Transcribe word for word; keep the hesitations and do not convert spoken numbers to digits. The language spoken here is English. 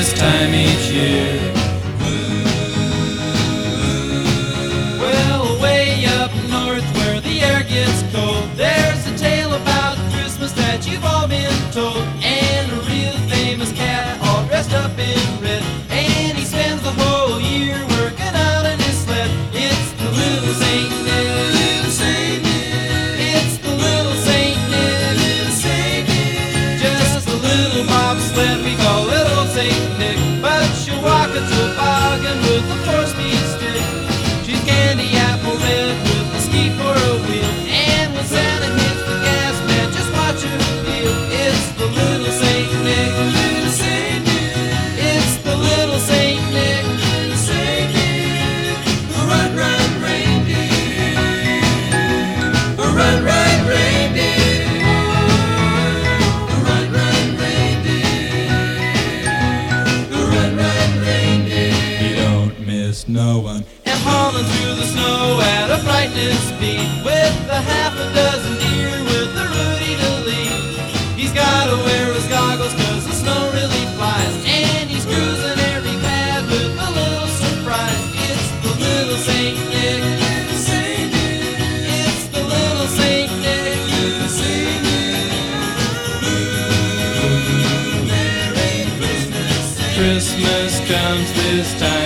this time each year. Well, way up north where the air gets cold, there's a tale about Christmas that you've all been told. And a real famous cat all dressed up in red, and he spends the whole year working out in his sled. It's the little Saint Nick, little Saint Nick. It's the little Saint Nick, little Saint Nick. Just a little bobsled we call little Saint Nick, but she'll walk a toboggan with a four-speed stick. She's candy apple red with a ski for a wheel, and when Santa hits the gas, man, just watch her feel. It's the little Saint Nick, little Saint Nick. It's the little Saint Nick, little Saint Nick. Run, run, reindeer. Run, run, reindeer. Run, run, reindeer. Run, run, reindeer. You don't miss no one. And hauling through the snow at a frightening speed, with a half a dozen deer with a Rudy to lead. He's gotta wear his goggles cause the snow really flies, and he's cruising every pad with a little surprise. It's the little Saint Nick, little Saint Nick. It's the little Saint Nick, little Saint Nick. Merry Christmas. Christmas comes this time